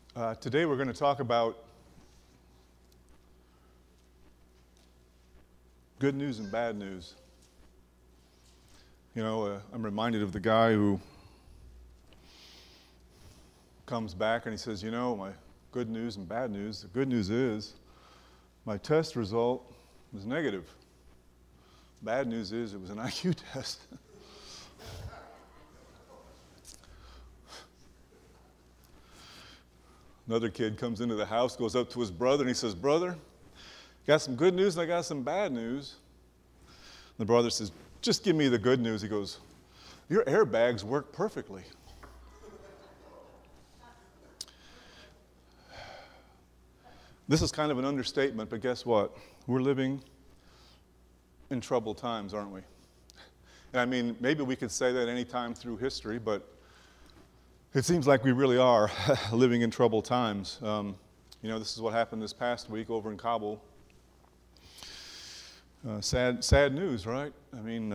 Today we're going to talk about good news and bad news. You know, I'm reminded of the guy who comes back and he says, you know, my good news and bad news. The good news is my test result was negative. Bad news is it was an IQ test. Another kid comes into the house, goes up to his brother, and he says, brother, got some good news and I got some bad news. The brother says, just give me the good news. He goes, your airbags work perfectly. This is kind of an understatement, but guess what? We're living in troubled times, aren't we? And I mean, maybe we could say that any time through history, but it seems like we really are living in troubled times. You know, this is what happened this past week over in Kabul. Sad news, right? I mean,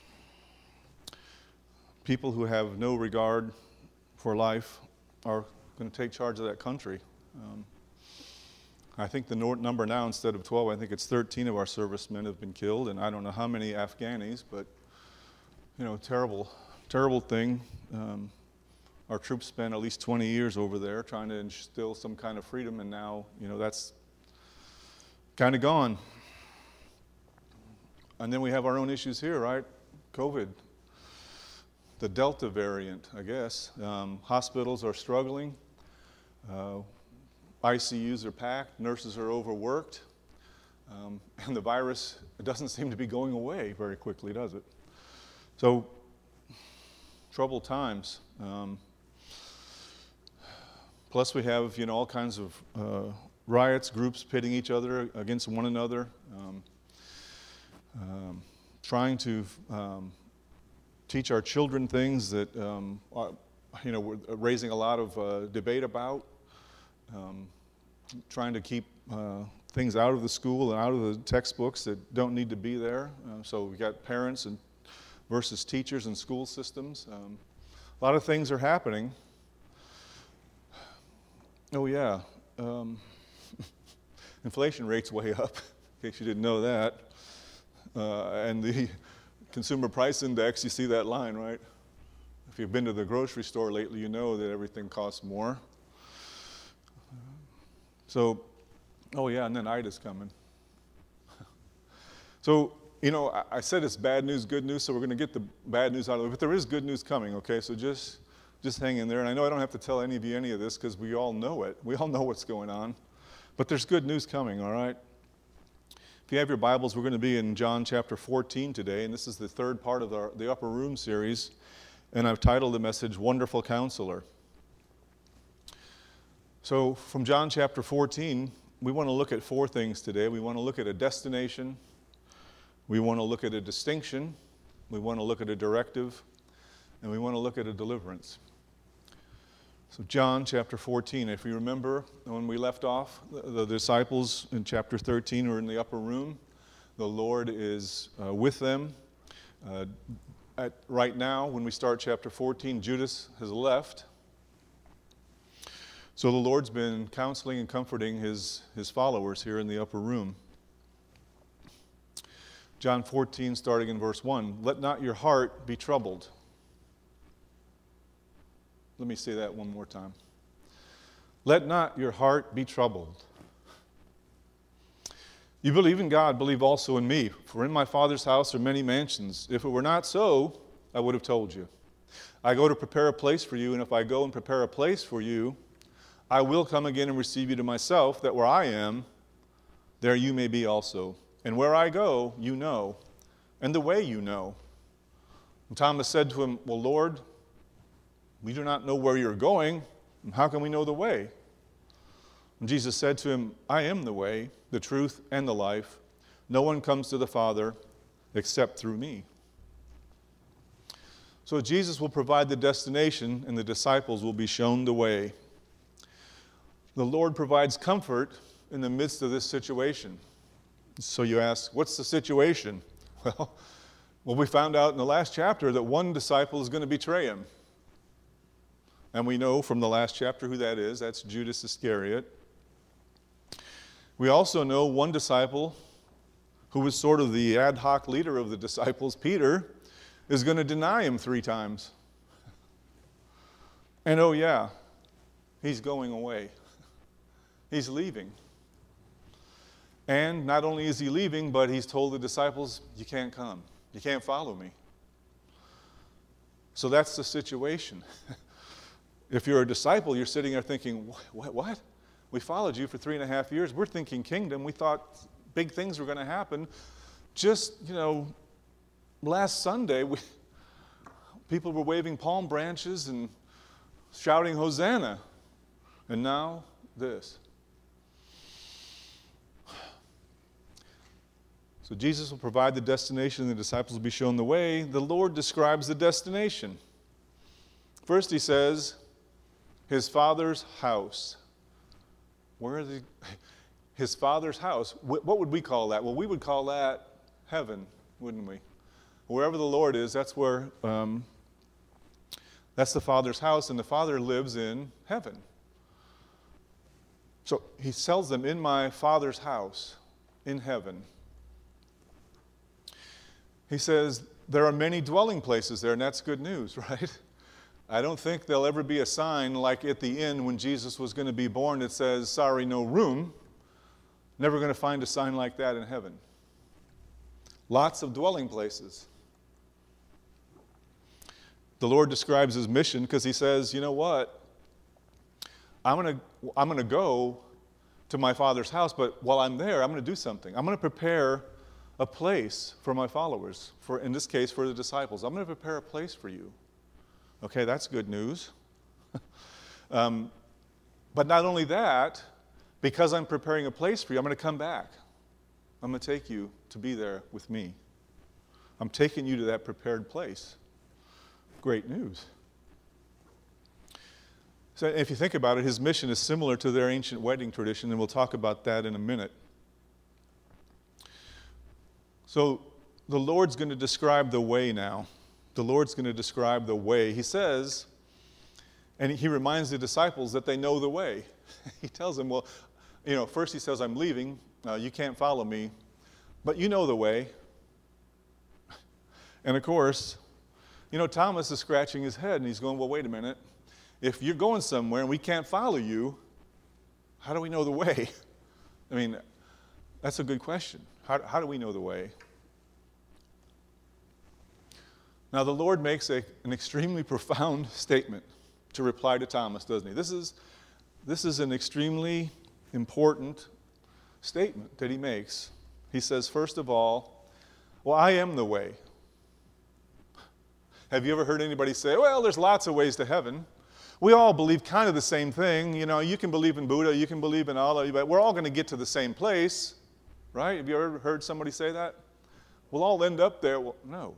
people who have no regard for life are going to take charge of that country. I think the number now, instead of 12, I think it's 13 of our servicemen have been killed, and I don't know how many Afghanis, but, you know, terrible thing. Our troops spent at least 20 years over there trying to instill some kind of freedom, and now, you know, that's kind of gone. And then we have our own issues here, right? COVID, the Delta variant, I guess. Hospitals are struggling. ICUs are packed. Nurses are overworked. And the virus, it doesn't seem to be going away very quickly, does it? So, troubled times. Plus we have, you know, all kinds of riots, groups pitting each other against one another, trying to teach our children things that, you know, we're raising a lot of debate about, trying to keep things out of the school and out of the textbooks that don't need to be there. So we've got parents versus teachers and school systems. A lot of things are happening. Oh yeah, inflation rate's way up, in case you didn't know that. And the consumer price index, you see that line, right? If you've been to the grocery store lately, you know that everything costs more. So, oh yeah, and then Ida's coming. So, you know, I said it's bad news, good news, so we're going to get the bad news out of the way, but there is good news coming, okay? So just hang in there. And I know I don't have to tell any of you any of this because we all know it. We all know what's going on. But there's good news coming, all right? If you have your Bibles, we're going to be in John chapter 14 today, and this is the third part of the Upper Room series, and I've titled the message, Wonderful Counselor. So from John chapter 14, we want to look at four things today. We want to look at a destination. We want to look at a distinction. We want to look at a directive. And we want to look at a deliverance. So John chapter 14, if you remember when we left off, the disciples in chapter 13 were in the upper room. The Lord is with them. Right now, when we start chapter 14, Judas has left. So the Lord's been counseling and comforting his followers here in the upper room. John 14, starting in verse 1, let not your heart be troubled. Let me say that one more time. Let not your heart be troubled. You believe in God, believe also in me. For in my Father's house are many mansions. If it were not so, I would have told you. I go to prepare a place for you, and if I go and prepare a place for you, I will come again and receive you to myself, that where I am, there you may be also. And where I go, you know, and the way you know. And Thomas said to him, well, Lord, we do not know where you're going, and how can we know the way? And Jesus said to him, I am the way, the truth, and the life. No one comes to the Father except through me. So Jesus will provide the destination, and the disciples will be shown the way. The Lord provides comfort in the midst of this situation. So you ask, what's the situation? Well, we found out in the last chapter that one disciple is going to betray him. And we know from the last chapter who that is. That's Judas Iscariot. We also know one disciple who was sort of the ad hoc leader of the disciples, Peter, is going to deny him 3 times. And oh yeah, he's going away. He's leaving. And not only is he leaving, but he's told the disciples, you can't come. You can't follow me. So that's the situation. If you're a disciple, you're sitting there thinking, what? We followed you for 3.5 years. We're thinking kingdom. We thought big things were going to happen. Just, last Sunday, people were waving palm branches and shouting Hosanna. And now, this. So Jesus will provide the destination and the disciples will be shown the way. The Lord describes the destination. First he says, his Father's house. Where is he? His Father's house. What would we call that? Well, we would call that heaven, wouldn't we? Wherever the Lord is, that's where, that's the Father's house, and the Father lives in heaven. So he tells them, in my Father's house, in heaven. He says, there are many dwelling places there, and that's good news, right? I don't think there'll ever be a sign like at the inn when Jesus was going to be born that says, sorry, no room. Never going to find a sign like that in heaven. Lots of dwelling places. The Lord describes his mission because he says, you know what? I'm going to go to my Father's house, but while I'm there, I'm going to do something. I'm going to prepare a place for my followers, in this case, for the disciples. I'm going to prepare a place for you. Okay, that's good news. But not only that, because I'm preparing a place for you, I'm going to come back. I'm going to take you to be there with me. I'm taking you to that prepared place. Great news. So if you think about it, his mission is similar to their ancient wedding tradition, and we'll talk about that in a minute. So the Lord's going to describe the way now. The Lord's going to describe the way. He says, and he reminds the disciples that they know the way. He tells them, well, first he says, I'm leaving. You can't follow me, but you know the way. And of course, Thomas is scratching his head, and he's going, well, wait a minute. If you're going somewhere and we can't follow you, how do we know the way? I mean, that's a good question. How do we know the way? Now, the Lord makes an extremely profound statement to reply to Thomas, doesn't he? This is an extremely important statement that he makes. He says, first of all, well, I am the way. Have you ever heard anybody say, well, there's lots of ways to heaven. We all believe kind of the same thing. You can believe in Buddha, you can believe in Allah, but we're all going to get to the same place. Right? Have you ever heard somebody say that? We'll all end up there. Well, no.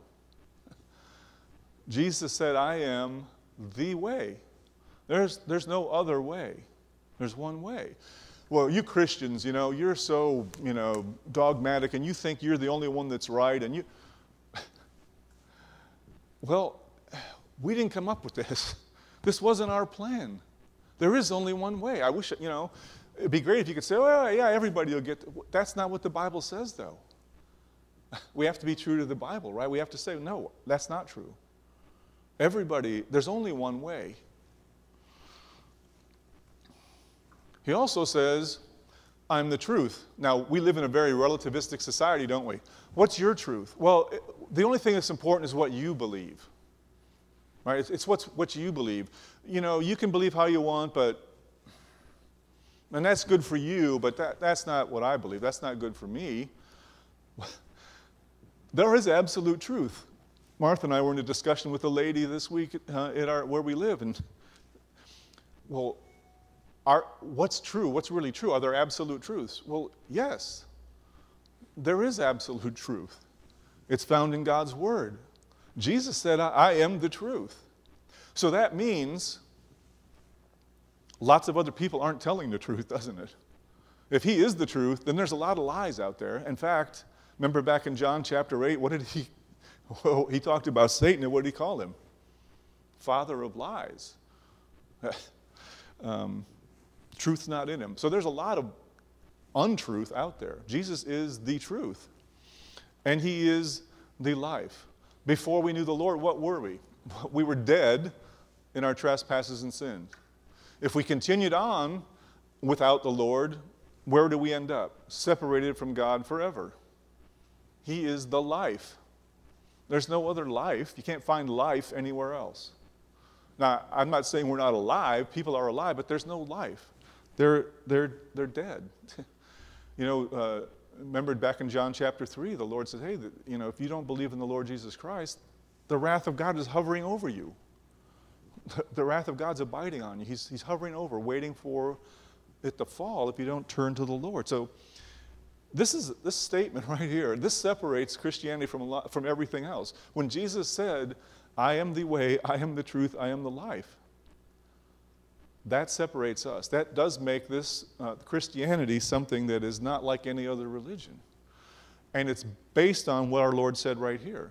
Jesus said, I am the way. There's no other way. There's one way. Well, you Christians, you're so, dogmatic, and you think you're the only one that's right, and well, we didn't come up with this. This wasn't our plan. There is only one way. I wish, it'd be great if you could say, well, yeah, everybody will get. That's not what the Bible says, though. We have to be true to the Bible, right? We have to say, no, that's not true. There's only one way. He also says, I'm the truth. Now, we live in a very relativistic society, don't we? What's your truth? Well, the only thing that's important is what you believe. Right? It's what you believe. You can believe how you want, and that's good for you, but that's not what I believe. That's not good for me. There is absolute truth. Martha and I were in a discussion with a lady this week where we live, and well, what's true? What's really true? Are there absolute truths? Well, yes. There is absolute truth. It's found in God's Word. Jesus said, I am the truth. So that means lots of other people aren't telling the truth, doesn't it? If he is the truth, then there's a lot of lies out there. In fact, remember back in John chapter 8, he talked about Satan, and what did he call him? Father of lies. Truth's not in him. So there's a lot of untruth out there. Jesus is the truth. And he is the life. Before we knew the Lord, what were we? We were dead in our trespasses and sins. If we continued on without the Lord, where do we end up? Separated from God forever. He is the life. There's no other life. You can't find life anywhere else. Now, I'm not saying we're not alive. People are alive, but there's no life. They're dead. Remember back in John chapter 3, the Lord said, hey, if you don't believe in the Lord Jesus Christ, the wrath of God is hovering over you. The wrath of God's abiding on you. He's hovering over, waiting for it to fall if you don't turn to the Lord. So this statement right here, this separates Christianity from everything else. When Jesus said, I am the way, I am the truth, I am the life, that separates us. That does make this Christianity something that is not like any other religion. And it's based on what our Lord said right here.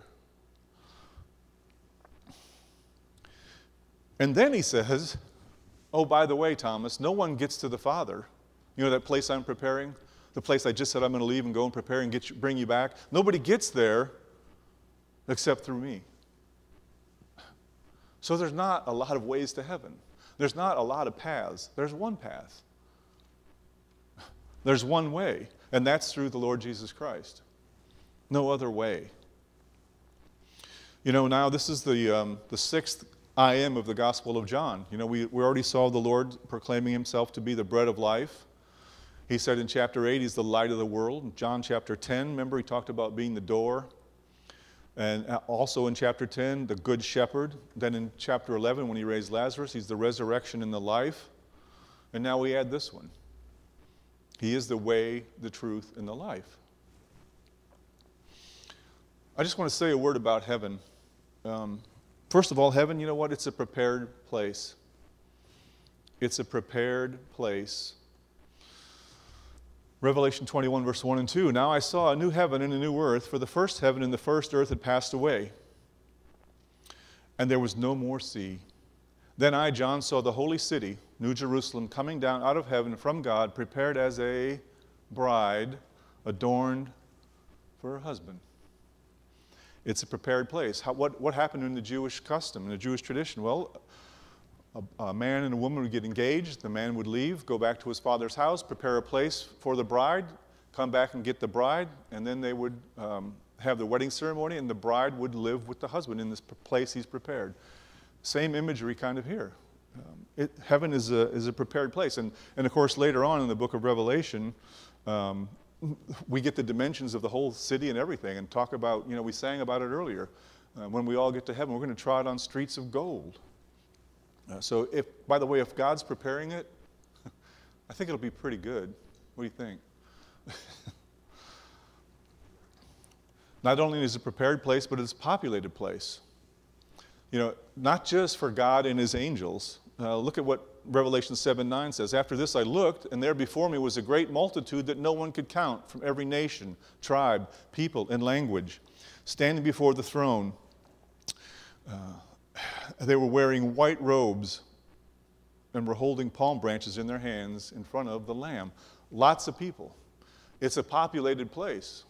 And then he says, oh, by the way, Thomas, no one gets to the Father. You know that place I'm preparing? The place I just said I'm going to leave and go and prepare and bring you back? Nobody gets there except through me. So there's not a lot of ways to heaven. There's not a lot of paths. There's one path. There's one way, and that's through the Lord Jesus Christ. No other way. Now this is the sixth I am of the Gospel of John. We already saw the Lord proclaiming himself to be the bread of life. He said in chapter 8, he's the light of the world. In John chapter 10, remember, he talked about being the door. And also in chapter 10, the good shepherd. Then in chapter 11, when he raised Lazarus, he's the resurrection and the life. And now we add this one. He is the way, the truth, and the life. I just want to say a word about heaven. First of all, heaven, you know what? It's a prepared place. It's a prepared place. Revelation 21, verse 1 and 2. Now I saw a new heaven and a new earth, for the first heaven and the first earth had passed away, and there was no more sea. Then I, John, saw the holy city, New Jerusalem, coming down out of heaven from God, prepared as a bride, adorned for her husband. It's a prepared place. What happened in the Jewish custom, in the Jewish tradition? Well, a man and a woman would get engaged. The man would leave, go back to his father's house, prepare a place for the bride, come back and get the bride, and then they would have the wedding ceremony, and the bride would live with the husband in this place he's prepared. Same imagery kind of here. Heaven is a prepared place. And of course, later on in the book of Revelation, we get the dimensions of the whole city and everything, and talk about, we sang about it earlier. When we all get to heaven, we're going to trot on streets of gold. So by the way, if God's preparing it, I think it'll be pretty good. What do you think? Not only is it a prepared place, but it's a populated place. Not just for God and his angels. Look at what Revelation 7:9 says. After this I looked, and there before me was a great multitude that no one could count, from every nation, tribe, people, and language, standing before the throne. They were wearing white robes and were holding palm branches in their hands in front of the Lamb. Lots of people. It's a populated place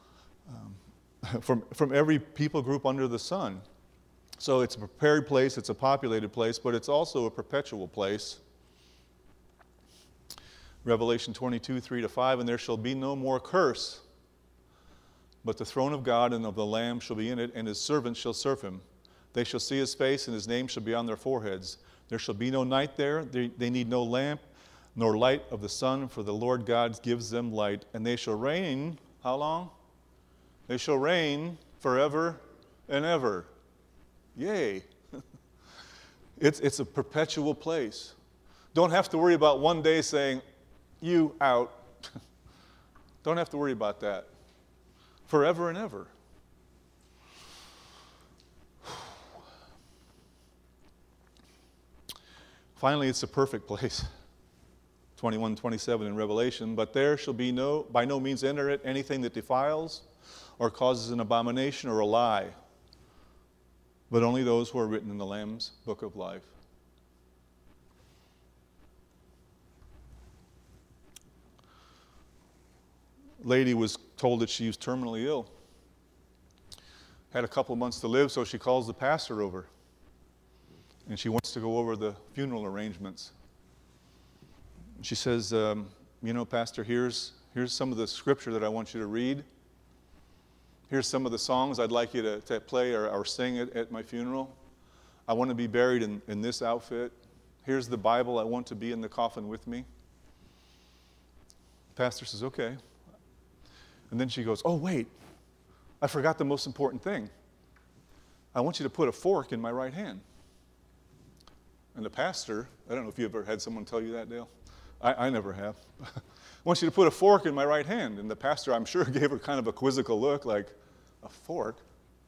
from every people group under the sun. So it's a prepared place, it's a populated place, but it's also a perpetual place. Revelation 22, 3-5, and there shall be no more curse, but the throne of God and of the Lamb shall be in it, and his servants shall serve him. They shall see his face, and his name shall be on their foreheads. There shall be no night there. They need no lamp, nor light of the sun, for the Lord God gives them light. And they shall reign, how long? They shall reign forever and ever. Yay. It's a perpetual place. Don't have to worry about one day saying, you out. Don't have to worry about that. Forever and ever. Finally, it's a perfect place. 21:27 in Revelation. But there shall be by no means enter it anything that defiles or causes an abomination or a lie, but only those who are written in the Lamb's book of life. lady was told that she was terminally ill. Had a couple months to live, so she calls the pastor over. And she wants to go over the funeral arrangements. She says, Pastor, here's some of the scripture that I want you to read. Here's some of the songs I'd like you to play or sing at my funeral. I want to be buried in this outfit. Here's the Bible I want to be in the coffin with me. The pastor says, okay. And then she goes, oh, wait, I forgot the most important thing. I want you to put a fork in my right hand. And the pastor, I don't know if you ever had someone tell you that, Dale. I never have. I want you to put a fork in my right hand. And the pastor, I'm sure, gave her kind of a quizzical look, like, a fork?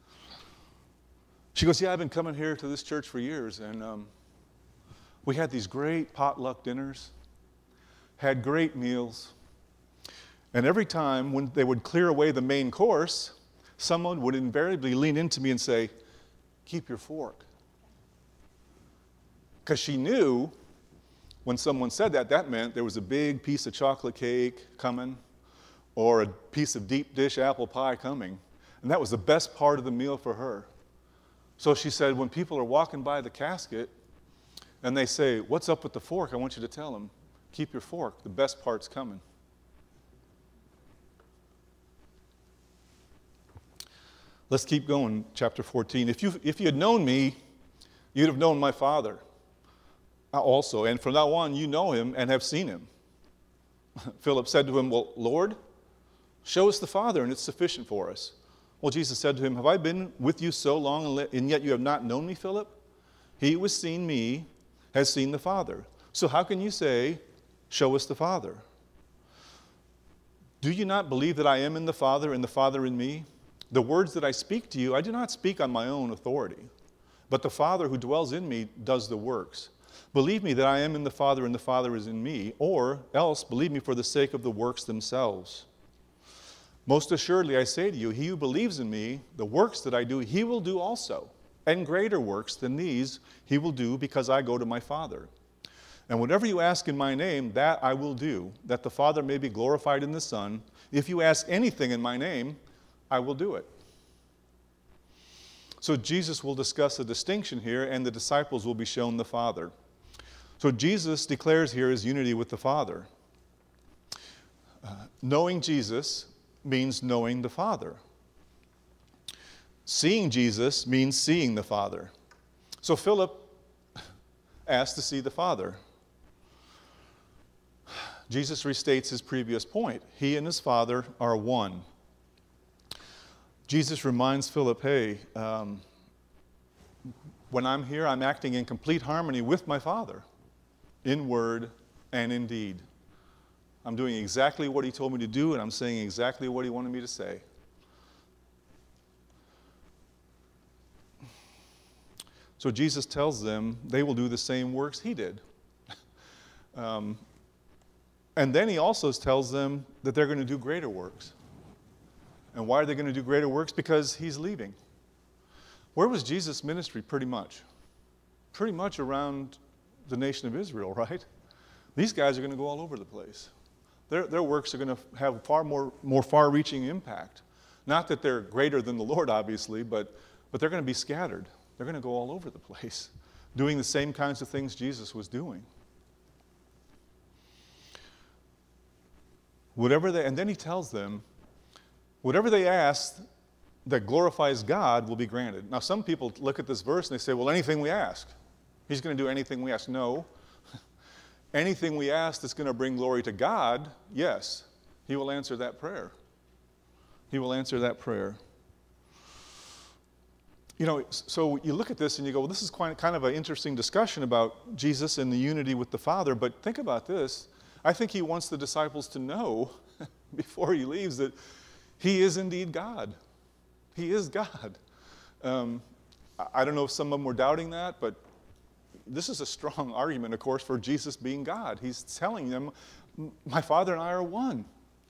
She goes, yeah, I've been coming here to this church for years, and we had these great potluck dinners, had great meals, and every time when they would clear away the main course, someone would invariably lean into me and say, keep your fork. Because she knew when someone said that, that meant there was a big piece of chocolate cake coming or a piece of deep dish apple pie coming. And that was the best part of the meal for her. So she said, when people are walking by the casket and they say, what's up with the fork? I want you to tell them, keep your fork. The best part's coming. Let's keep going, chapter 14. If you had known me, you'd have known my Father also. And from now on, you know him and have seen him. Philip said to him, well, Lord, show us the Father, and it's sufficient for us. Well, Jesus said to him, have I been with you so long, and yet you have not known me, Philip? He who has seen me has seen the Father. So how can you say, show us the Father? Do you not believe that I am in the Father and the Father in me? The words that I speak to you, I do not speak on my own authority, but the Father who dwells in me does the works. Believe me that I am in the Father and the Father is in me, or else believe me for the sake of the works themselves. Most assuredly I say to you, he who believes in me, the works that I do, he will do also, and greater works than these he will do, because I go to my Father. And whatever you ask in my name, that I will do, that the Father may be glorified in the Son. If you ask anything in my name, I will do it. So Jesus will discuss a distinction here, and the disciples will be shown the Father. So Jesus declares here his unity with the Father. Knowing Jesus means knowing the Father. Seeing Jesus means seeing the Father. So Philip asked to see the Father. Jesus restates his previous point. He and his Father are one. Jesus reminds Philip, hey, when I'm here, I'm acting in complete harmony with my Father, in word and in deed. I'm doing exactly what he told me to do, and I'm saying exactly what he wanted me to say. So Jesus tells them they will do the same works he did. And then he also tells them that they're going to do greater works. And why are they going to do greater works? Because he's leaving. Where was Jesus' ministry pretty much? Pretty much around the nation of Israel, right? These guys are going to go all over the place. Their works are going to have far more far-reaching impact. Not that they're greater than the Lord, obviously, but they're going to be scattered. They're going to go all over the place, doing the same kinds of things Jesus was doing. And then he tells them, whatever they ask that glorifies God will be granted. Now, some people look at this verse and they say, well, anything we ask. He's going to do anything we ask. No. Anything we ask that's going to bring glory to God, yes, he will answer that prayer. He will answer that prayer. You know, so you look at this and you go, well, this is kind of an interesting discussion about Jesus and the unity with the Father, but think about this. I think he wants the disciples to know before he leaves that he is indeed God. He is God. I don't know if some of them were doubting that, but this is a strong argument, of course, for Jesus being God. He's telling them, my Father and I are one.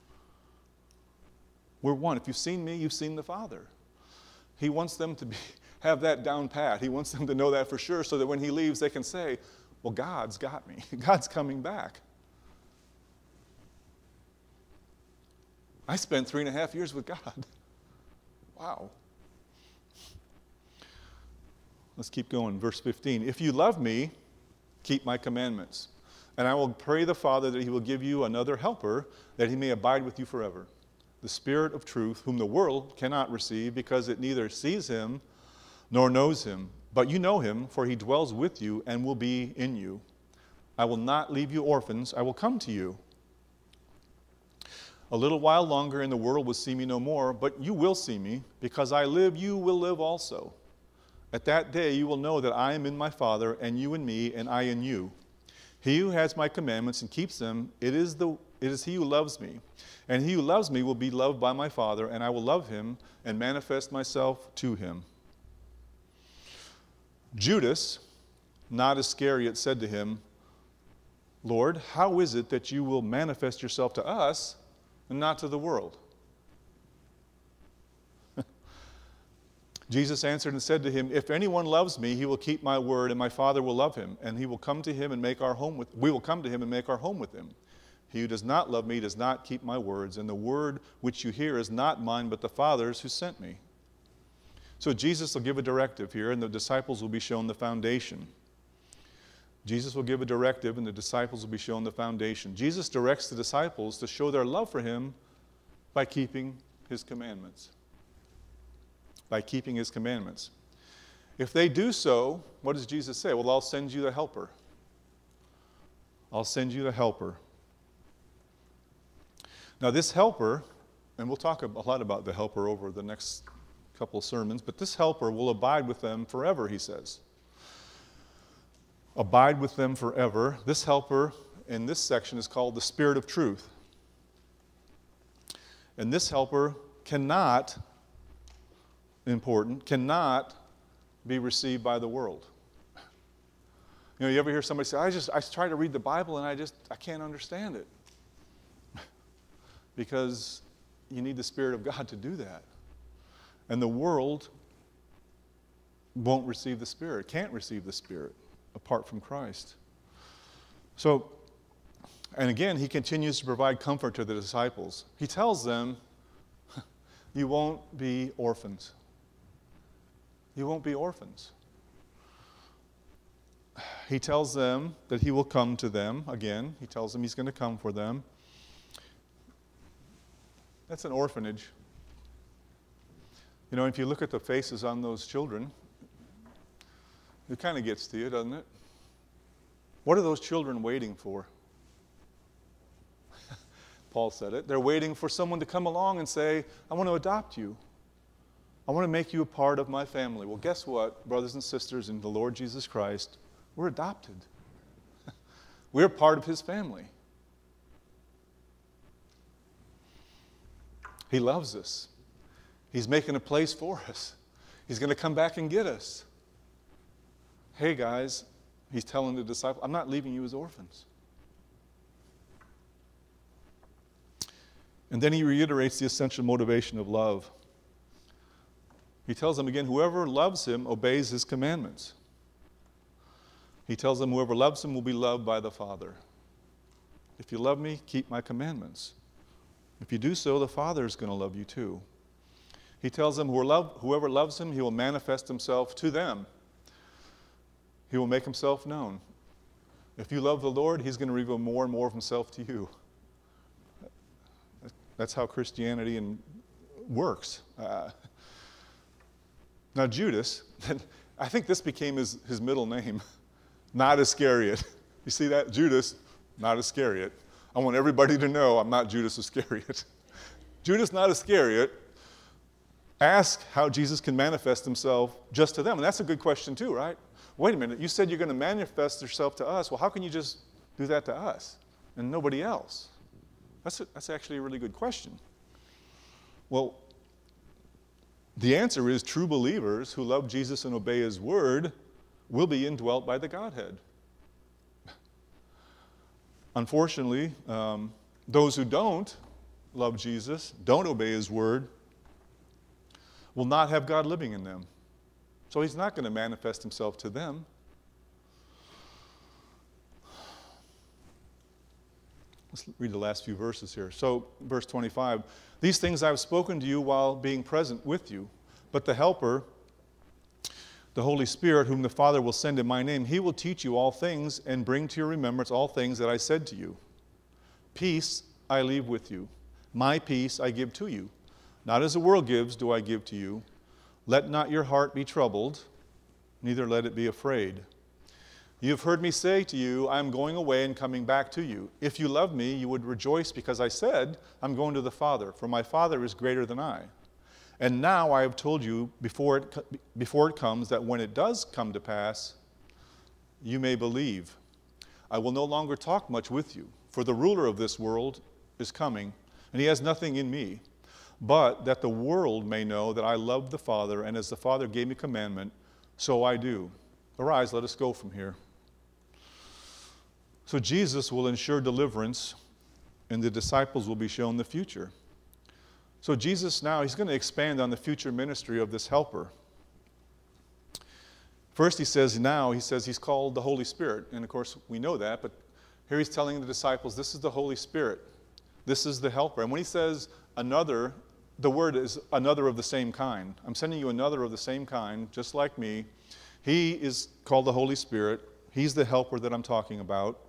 We're one. If you've seen me, you've seen the Father. He wants them to have that down pat. He wants them to know that for sure so that when he leaves, they can say, well, God's got me. God's coming back. I spent 3.5 years with God. Wow. Let's keep going. Verse 15. If you love me, keep my commandments. And I will pray the Father that he will give you another helper, that he may abide with you forever. The Spirit of truth, whom the world cannot receive, because it neither sees him nor knows him. But you know him, for he dwells with you and will be in you. I will not leave you orphans. I will come to you. A little while longer, and the world will see me no more, but you will see me. Because I live, you will live also. At that day you will know that I am in my Father, and you in me, and I in you. He who has my commandments and keeps them, it is he who loves me. And he who loves me will be loved by my Father, and I will love him and manifest myself to him. Judas, not Iscariot, said to him, Lord, how is it that you will manifest yourself to us and not to the world? Jesus answered and said to him, if anyone loves me, he will keep my word, and my Father will love him, and we will come to him and make our home with him. He who does not love me does not keep my words, and the word which you hear is not mine, but the Father's who sent me. So Jesus will give a directive here, and the disciples will be shown the foundation. Jesus will give a directive, and the disciples will be shown the foundation. Jesus directs the disciples to show their love for him by keeping his commandments. By keeping his commandments. If they do so, what does Jesus say? Well, I'll send you the helper. I'll send you the helper. Now this helper, and we'll talk a lot about the helper over the next couple of sermons, but this helper will abide with them forever, he says. Abide with them forever. This helper in this section is called the Spirit of Truth. And this helper cannot be received by the world. You know, you ever hear somebody say, I try to read the Bible and I can't understand it. Because you need the Spirit of God to do that. And the world won't receive the Spirit, can't receive the Spirit apart from Christ. So, and again, he continues to provide comfort to the disciples. He tells them, you won't be orphans. You won't be orphans. He tells them that he will come to them again. He tells them he's going to come for them. That's an orphanage. You know, if you look at the faces on those children, it kind of gets to you, doesn't it? What are those children waiting for? Paul said it. They're waiting for someone to come along and say, I want to adopt you. I want to make you a part of my family. Well, guess what, brothers and sisters in the Lord Jesus Christ? We're adopted. We're part of his family. He loves us. He's making a place for us. He's going to come back and get us. Hey, guys, he's telling the disciples, I'm not leaving you as orphans. And then he reiterates the essential motivation of love. He tells them again, whoever loves him obeys his commandments. He tells them, whoever loves him will be loved by the Father. If you love me, keep my commandments. If you do so, the Father is going to love you too. He tells them, whoever loves him, he will manifest himself to them. He will make himself known. If you love the Lord, he's going to reveal more and more of himself to you. That's how Christianity works. Now Judas, I think this became his middle name, not Iscariot. You see that? Judas, not Iscariot. I want everybody to know I'm not Judas Iscariot. Judas, not Iscariot, ask how Jesus can manifest himself just to them. And that's a good question too, right? Wait a minute, you said you're going to manifest yourself to us. Well, how can you just do that to us and nobody else? That's actually a really good question. Well, the answer is true believers who love Jesus and obey his word will be indwelt by the Godhead. Unfortunately, those who don't love Jesus, don't obey his word, will not have God living in them. So he's not going to manifest himself to them. Let's read the last few verses here. So, verse 25, these things I have spoken to you while being present with you, but the Helper, the Holy Spirit, whom the Father will send in my name, he will teach you all things and bring to your remembrance all things that I said to you. Peace I leave with you. My peace I give to you. Not as the world gives do I give to you. Let not your heart be troubled, neither let it be afraid. You have heard me say to you, I am going away and coming back to you. If you love me, you would rejoice because I said, I'm going to the Father, for my Father is greater than I. And now I have told you before it comes, that when it does come to pass, you may believe. I will no longer talk much with you, for the ruler of this world is coming, and he has nothing in me, but that the world may know that I love the Father, and as the Father gave me commandment, so I do. Arise, let us go from here. So Jesus will ensure deliverance, and the disciples will be shown the future. So Jesus now, he's going to expand on the future ministry of this helper. First he says he's called the Holy Spirit. And of course we know that, but here he's telling the disciples, this is the Holy Spirit. This is the helper. And when he says another, the word is another of the same kind. I'm sending you another of the same kind, just like me. He is called the Holy Spirit. He's the helper that I'm talking about.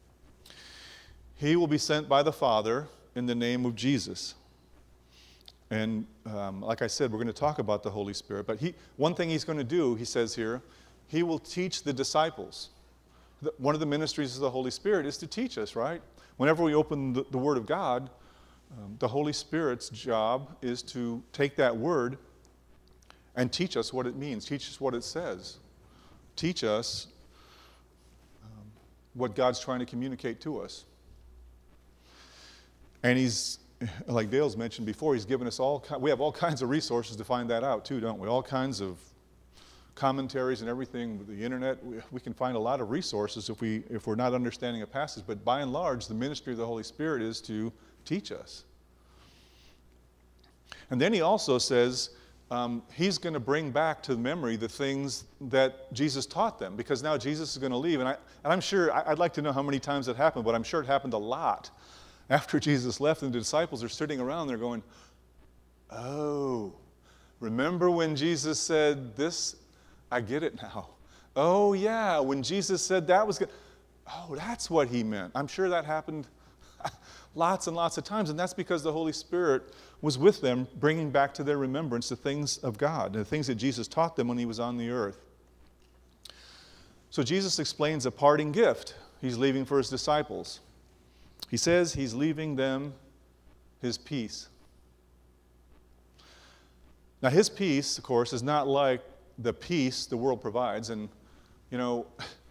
He will be sent by the Father in the name of Jesus. And like I said, we're going to talk about the Holy Spirit. But one thing he's going to do, he says here, he will teach the disciples. One of the ministries of the Holy Spirit is to teach us, right? Whenever we open the Word of God, the Holy Spirit's job is to take that Word and teach us what it means, teach us what it says, teach us what God's trying to communicate to us. And he's, like Dale's mentioned before, he's given us we have all kinds of resources to find that out too, don't we? All kinds of commentaries and everything with the internet. We can find a lot of resources if we're not understanding a passage, but by and large, the ministry of the Holy Spirit is to teach us. And then he also says he's going to bring back to memory the things that Jesus taught them, because now Jesus is going to leave. And I'm sure, I'd like to know how many times it happened, but I'm sure it happened a lot. After Jesus left and the disciples are sitting around, they're going, oh, remember when Jesus said this? I get it now. Oh, yeah, when Jesus said that was good. Oh, that's what he meant. I'm sure that happened lots and lots of times, and that's because the Holy Spirit was with them, bringing back to their remembrance the things of God, the things that Jesus taught them when he was on the earth. So Jesus explains a parting gift he's leaving for his disciples. He says he's leaving them his peace. Now, his peace, of course, is not like the peace the world provides. And, you know,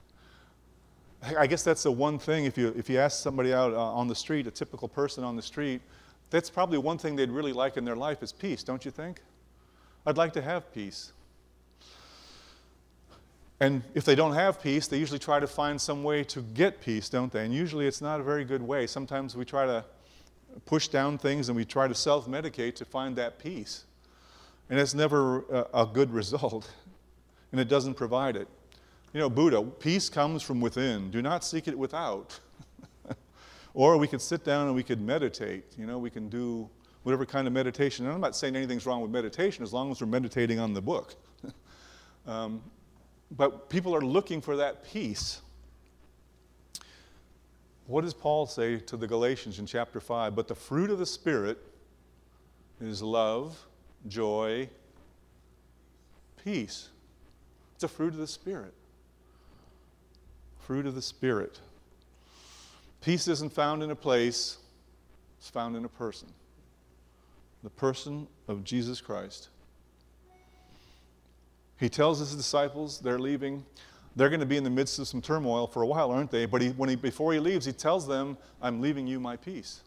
I guess that's the one thing, if you ask somebody out on the street, a typical person on the street, that's probably one thing they'd really like in their life is peace, don't you think? I'd like to have peace. And if they don't have peace, they usually try to find some way to get peace, don't they? And usually it's not a very good way. Sometimes we try to push down things and we try to self-medicate to find that peace. And it's never a good result. And it doesn't provide it. You know, Buddha, peace comes from within. Do not seek it without. Or we could sit down and we could meditate. You know, we can do whatever kind of meditation. And I'm not saying anything's wrong with meditation as long as we're meditating on the book. But people are looking for that peace. What does Paul say to the Galatians in chapter 5? But the fruit of the Spirit is love, joy, peace. It's a fruit of the Spirit. Fruit of the Spirit. Peace isn't found in a place, it's found in a person. The person of Jesus Christ. He tells his disciples they're leaving. They're going to be in the midst of some turmoil for a while, aren't they? But before he leaves, he tells them, I'm leaving you my peace.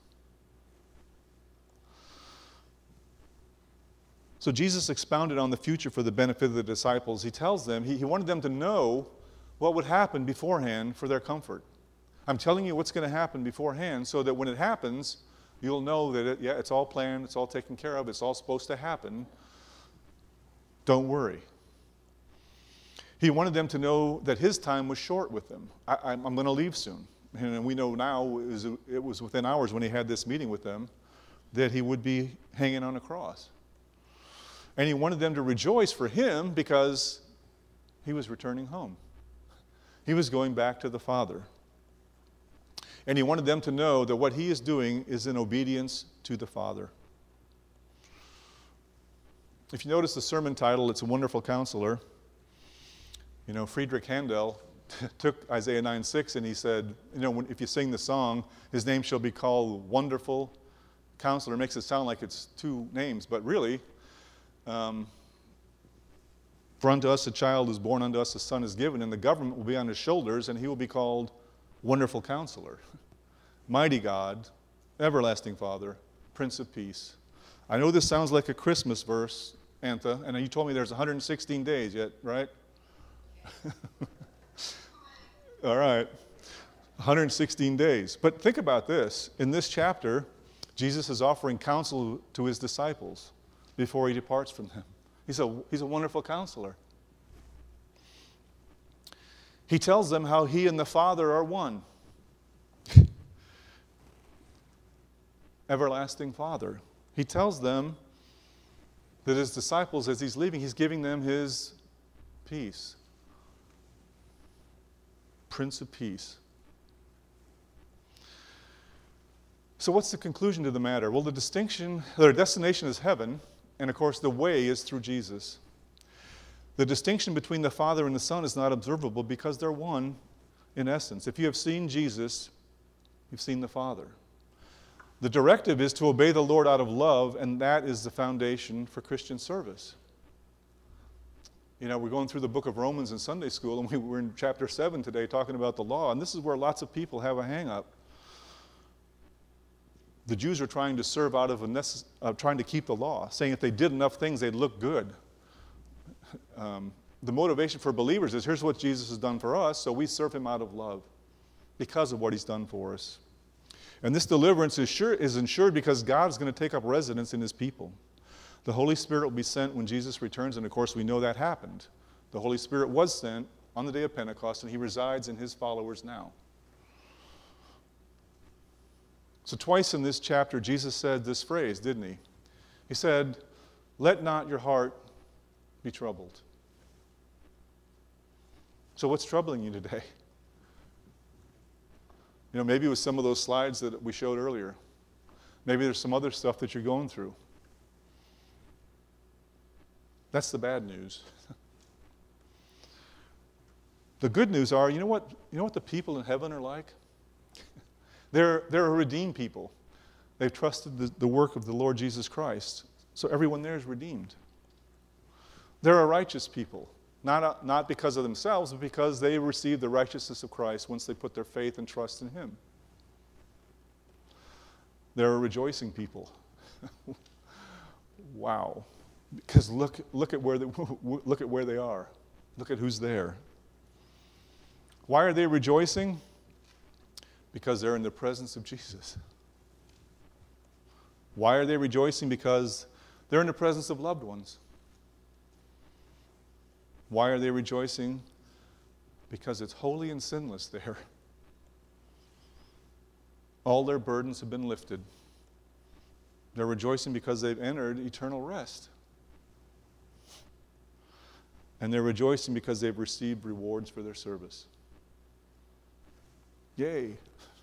So Jesus expounded on the future for the benefit of the disciples. He tells them, he wanted them to know what would happen beforehand for their comfort. I'm telling you what's going to happen beforehand so that when it happens, you'll know that it's all planned, it's all taken care of, it's all supposed to happen. Don't worry. He wanted them to know that his time was short with them. I'm going to leave soon. and we know now it was within hours when he had this meeting with them, that he would be hanging on a cross. And he wanted them to rejoice for him because he was returning home. He was going back to the Father. And he wanted them to know that what he is doing is in obedience to the Father. If you notice the sermon title, it's A Wonderful Counselor. You know, Friedrich Handel took Isaiah 9:6 and he said, you know, if you sing the song, his name shall be called Wonderful Counselor. It makes it sound like it's two names, but really, for unto us a child is born, unto us a son is given, and the government will be on his shoulders, and he will be called Wonderful Counselor, Mighty God, Everlasting Father, Prince of Peace. I know this sounds like a Christmas verse, Antha, and you told me there's 116 days yet, right? All right, 116 days. But think about this. In this chapter, Jesus is offering counsel to his disciples before he departs from them. He's a wonderful counselor. He tells them how he and the Father are one. Everlasting Father. He tells them that his disciples, as he's leaving, he's giving them his peace. Prince of Peace. So what's the conclusion to the matter? Well, their destination is heaven, and of course the way is through Jesus. The distinction between the Father and the Son is not observable because they're one in essence. If you have seen Jesus, you've seen the Father. The directive is to obey the Lord out of love, and that is the foundation for Christian service. You know, we're going through the book of Romans in Sunday school, and we're in chapter 7 today talking about the law, and this is where lots of people have a hang-up. The Jews are trying to serve out of trying to keep the law, saying if they did enough things, they'd look good. The motivation for believers is, here's what Jesus has done for us, so we serve him out of love because of what he's done for us. And this deliverance is ensured because God is going to take up residence in his people. The Holy Spirit will be sent when Jesus returns, and of course we know that happened. The Holy Spirit was sent on the day of Pentecost, and he resides in his followers now. So twice in this chapter, Jesus said this phrase, didn't he? He said, let not your heart be troubled. So what's troubling you today? You know, maybe it was some of those slides that we showed earlier. Maybe there's some other stuff that you're going through. That's the bad news. The good news are, you know what the people in heaven are like? They're a redeemed people. They've trusted the work of the Lord Jesus Christ. So everyone there is redeemed. They're a righteous people, not because of themselves, but because they received the righteousness of Christ once they put their faith and trust in him. They're a rejoicing people. Wow. Because look at where they are. Look at who's there. Why are they rejoicing? Because they're in the presence of Jesus. Why are they rejoicing? Because they're in the presence of loved ones. Why are they rejoicing? Because it's holy and sinless there. All their burdens have been lifted. They're rejoicing because they've entered eternal rest. And they're rejoicing because they've received rewards for their service. Yay.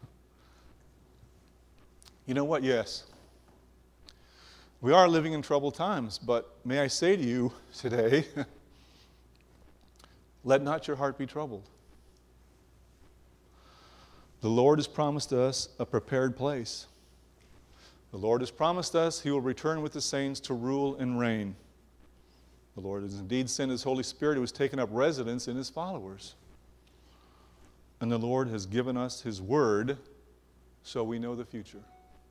You know what? Yes. We are living in troubled times, but may I say to you today, let not your heart be troubled. The Lord has promised us a prepared place. The Lord has promised us he will return with the saints to rule and reign. The Lord has indeed sent his Holy Spirit who has taken up residence in his followers. And the Lord has given us his word so we know the future.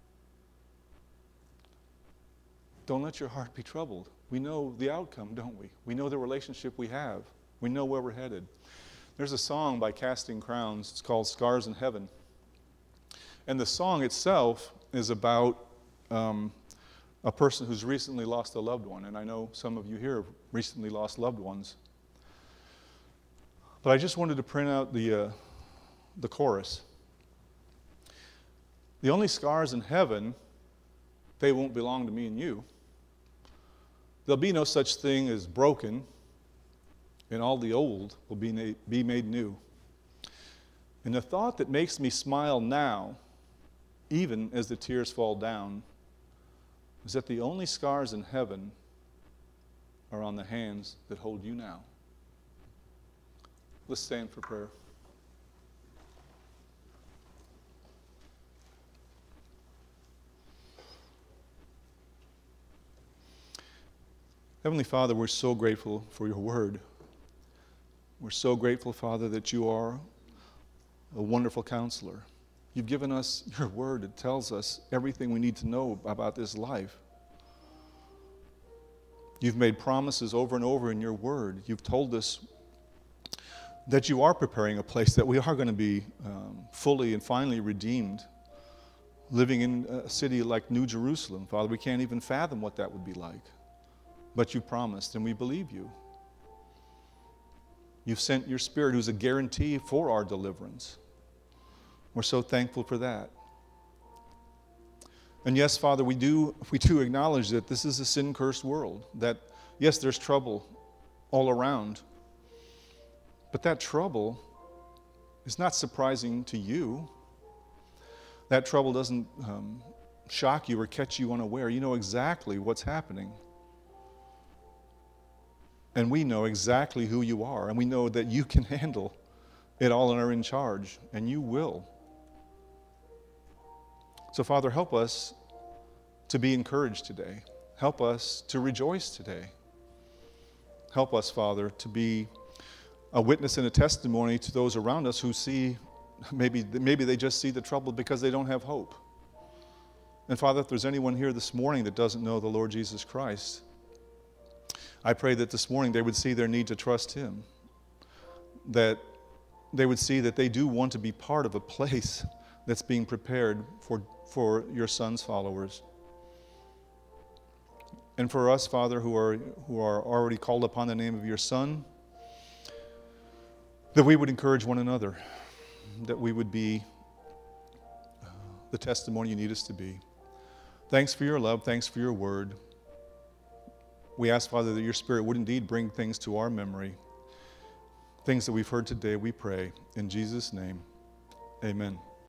Don't let your heart be troubled. We know the outcome, don't we? We know the relationship we have. We know where we're headed. There's a song by Casting Crowns. It's called Scars in Heaven. And the song itself is about a person who's recently lost a loved one. And I know some of you here have recently lost loved ones. But I just wanted to print out the chorus. The only scars in heaven, they won't belong to me and you. There'll be no such thing as broken, and all the old will be made new. And the thought that makes me smile now, even as the tears fall down, is that the only scars in heaven are on the hands that hold you now. Let's stand for prayer. Heavenly Father, we're so grateful for your word. We're so grateful, Father, that you are a wonderful counselor. You've given us your word that tells us everything we need to know about this life. You've made promises over and over in your word. You've told us that you are preparing a place that we are going to be fully and finally redeemed, living in a city like New Jerusalem. Father, we can't even fathom what that would be like. But you promised, and we believe you. You've sent your Spirit, who's a guarantee for our deliverance. We're so thankful for that. And yes, Father, we do acknowledge that this is a sin-cursed world, that, yes, there's trouble all around, but that trouble is not surprising to you. That trouble doesn't shock you or catch you unaware. You know exactly what's happening. And we know exactly who you are, and we know that you can handle it all and are in charge, and you will. So, Father, help us to be encouraged today. Help us to rejoice today. Help us, Father, to be a witness and a testimony to those around us who see, maybe they just see the trouble because they don't have hope. And Father, if there's anyone here this morning that doesn't know the Lord Jesus Christ, I pray that this morning they would see their need to trust him, that they would see that they do want to be part of a place that's being prepared for your Son's followers. And for us, Father, who are already called upon the name of your Son, that we would encourage one another, that we would be the testimony you need us to be. Thanks for your love. Thanks for your word. We ask, Father, that your Spirit would indeed bring things to our memory. Things that we've heard today, we pray. In Jesus' name, amen.